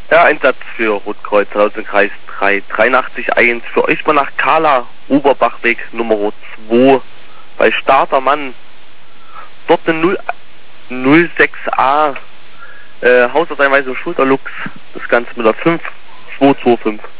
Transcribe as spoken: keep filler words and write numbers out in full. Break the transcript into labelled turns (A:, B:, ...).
A: Ja, Einsatz für Rotkreuzer aus dem Kreis drei, dreiundachtzig eins. Für euch mal nach Kala, Oberbachweg Nummer zwei, bei Startermann. Dort eine null sechs a, äh, Hausarteinweisung Schulterlux, das Ganze mit der fünf zwei zwei fünf.